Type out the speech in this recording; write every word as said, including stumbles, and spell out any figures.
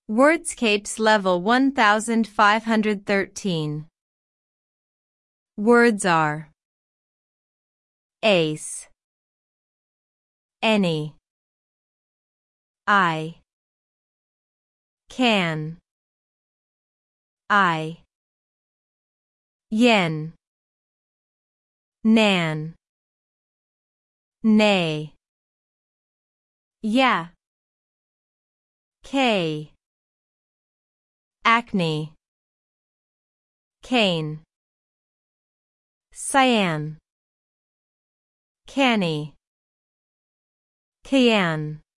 Wordscapes level one thousand five hundred thirteen. Words are ace, any, I, can, I, yen, nan, nay, yeah, K, acne, cane, cyan, canny, cayenne.